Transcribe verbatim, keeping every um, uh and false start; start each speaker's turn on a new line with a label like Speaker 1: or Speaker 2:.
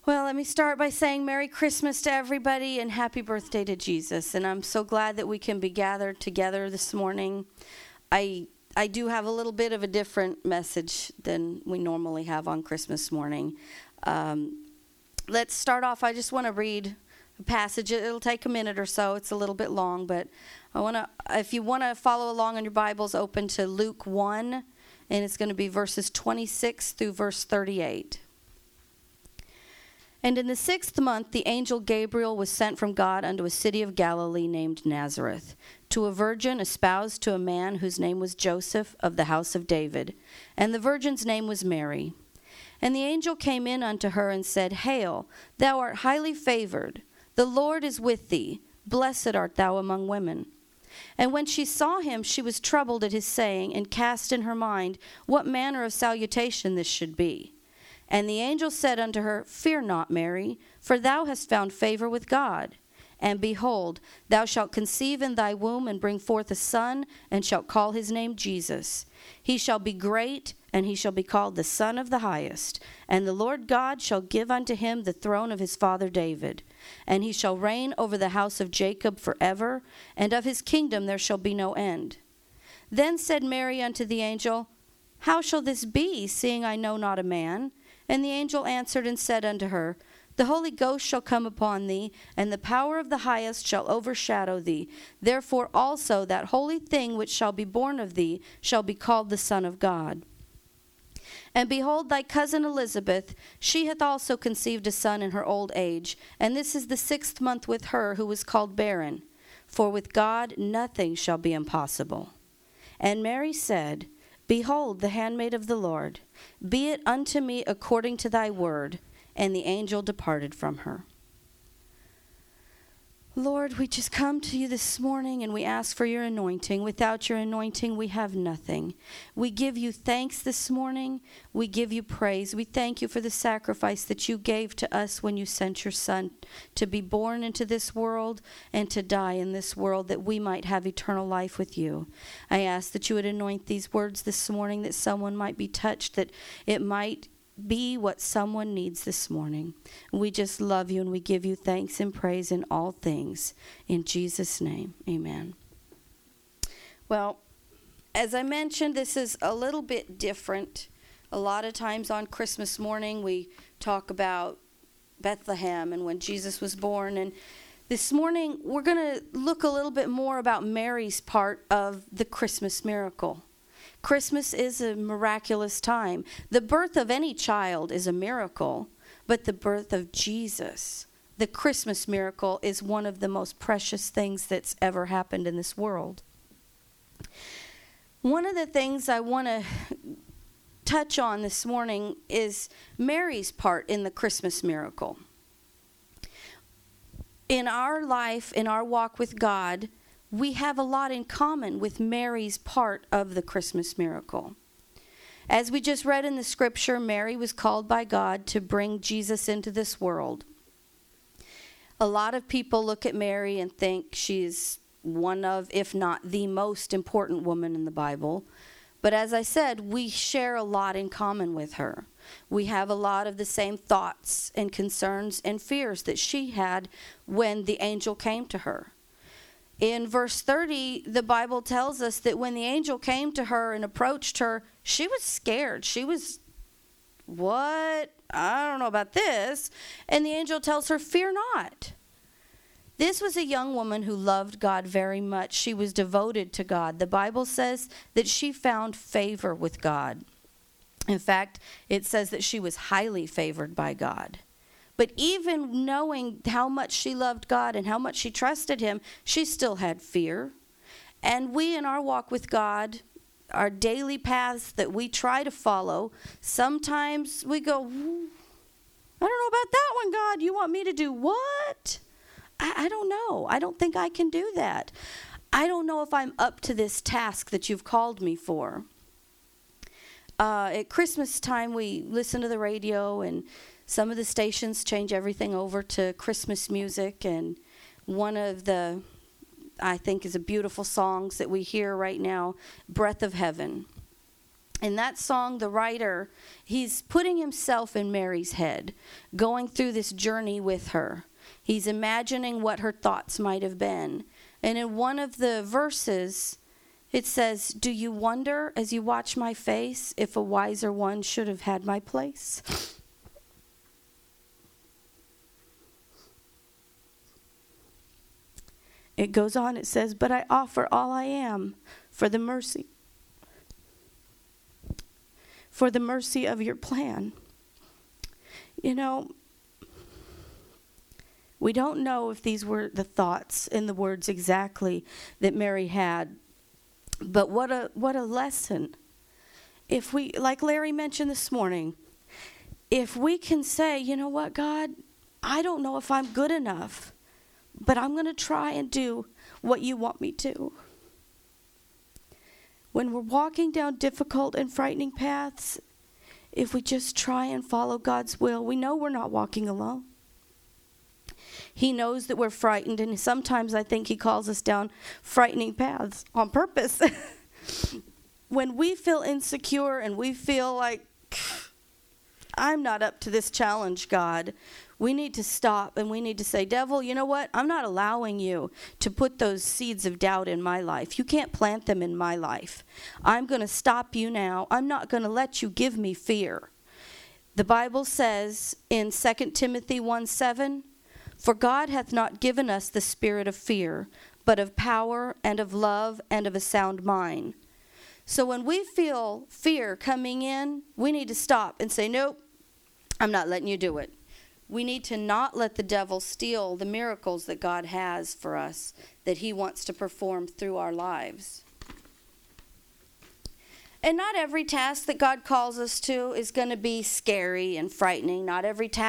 Speaker 1: Well, let me start by saying Merry Christmas to everybody and happy birthday to Jesus. And I'm so glad that we can be gathered together this morning. I I do have a little bit of a different message than we normally have on Christmas morning. Um, let's start off. I just want to read a passage. It'll take a minute or so. It's a little bit long, but I want to. If you want to follow along on your Bibles, open to Luke one, and it's going to be verses twenty-six through verse thirty-eight. And in the sixth month, the angel Gabriel was sent from God unto a city of Galilee named Nazareth, to a virgin espoused to a man whose name was Joseph of the house of David. And the virgin's name was Mary. And the angel came in unto her and said, Hail, thou art highly favored. The Lord is with thee. Blessed art thou among women. And when she saw him, she was troubled at his saying, and cast in her mind what manner of salutation this should be. And the angel said unto her, Fear not, Mary, for thou hast found favor with God. And behold, thou shalt conceive in thy womb, and bring forth a son, and shalt call his name Jesus. He shall be great, and he shall be called the Son of the Highest. And the Lord God shall give unto him the throne of his father David. And he shall reign over the house of Jacob forever, and of his kingdom there shall be no end. Then said Mary unto the angel, How shall this be, seeing I know not a man? And the angel answered and said unto her, The Holy Ghost shall come upon thee, and the power of the highest shall overshadow thee. Therefore also that holy thing which shall be born of thee shall be called the Son of God. And behold, thy cousin Elizabeth, she hath also conceived a son in her old age, and this is the sixth month with her who was called barren. For with God nothing shall be impossible. And Mary said, Behold, the handmaid of the Lord, be it unto me according to thy word. And the angel departed from her. Lord, we just come to you this morning and we ask for your anointing. Without your anointing, we have nothing. We give you thanks this morning. We give you praise. We thank you for the sacrifice that you gave to us when you sent your Son to be born into this world and to die in this world that we might have eternal life with you. I ask that you would anoint these words this morning, that someone might be touched, that it might be what someone needs this morning. We just love you and we give you thanks and praise in all things. In Jesus' name, amen. Well, as I mentioned, this is a little bit different. A lot of times on Christmas morning, we talk about Bethlehem and when Jesus was born. And this morning, we're going to look a little bit more about Mary's part of the Christmas miracle. Christmas is a miraculous time. The birth of any child is a miracle, but the birth of Jesus, the Christmas miracle, is one of the most precious things that's ever happened in this world. One of the things I want to touch on this morning is Mary's part in the Christmas miracle. In our life, in our walk with God, we have a lot in common with Mary's part of the Christmas miracle. As we just read in the scripture, Mary was called by God to bring Jesus into this world. A lot of people look at Mary and think she's one of, if not the most important woman in the Bible. But as I said, we share a lot in common with her. We have a lot of the same thoughts and concerns and fears that she had when the angel came to her. In verse thirty, the Bible tells us that when the angel came to her and approached her, she was scared. She was, what? I don't know about this. And the angel tells her, fear not. This was a young woman who loved God very much. She was devoted to God. The Bible says that she found favor with God. In fact, it says that she was highly favored by God. But even knowing how much she loved God and how much she trusted him, she still had fear. And we in our walk with God, our daily paths that we try to follow, sometimes we go, I don't know about that one, God. You want me to do what? I, I don't know. I don't think I can do that. I don't know if I'm up to this task that you've called me for. Uh, at Christmas time, we listen to the radio, and some of the stations change everything over to Christmas music. And one of the, I think, is a beautiful songs that we hear right now, Breath of Heaven. In that song, the writer, he's putting himself in Mary's head, going through this journey with her. He's imagining what her thoughts might have been. And in one of the verses, it says, "Do you wonder as you watch my face if a wiser one should have had my place?" It goes on, it says, "But I offer all I am for the mercy, for the mercy of your plan." You know, we don't know if these were the thoughts and the words exactly that Mary had, but what a what a lesson. If we, like Larry mentioned this morning, if we can say, you know what, God, I don't know if I'm good enough, but I'm going to try and do what you want me to. When we're walking down difficult and frightening paths, if we just try and follow God's will, we know we're not walking alone. He knows that we're frightened, and sometimes I think he calls us down frightening paths on purpose. When we feel insecure and we feel like, I'm not up to this challenge, God, we need to stop and we need to say, devil, you know what? I'm not allowing you to put those seeds of doubt in my life. You can't plant them in my life. I'm going to stop you now. I'm not going to let you give me fear. The Bible says in Second Timothy one seven, "For God hath not given us the spirit of fear, but of power and of love and of a sound mind." So when we feel fear coming in, we need to stop and say, nope, I'm not letting you do it. We need to not let the devil steal the miracles that God has for us, that he wants to perform through our lives. And not every task that God calls us to is going to be scary and frightening. Not every task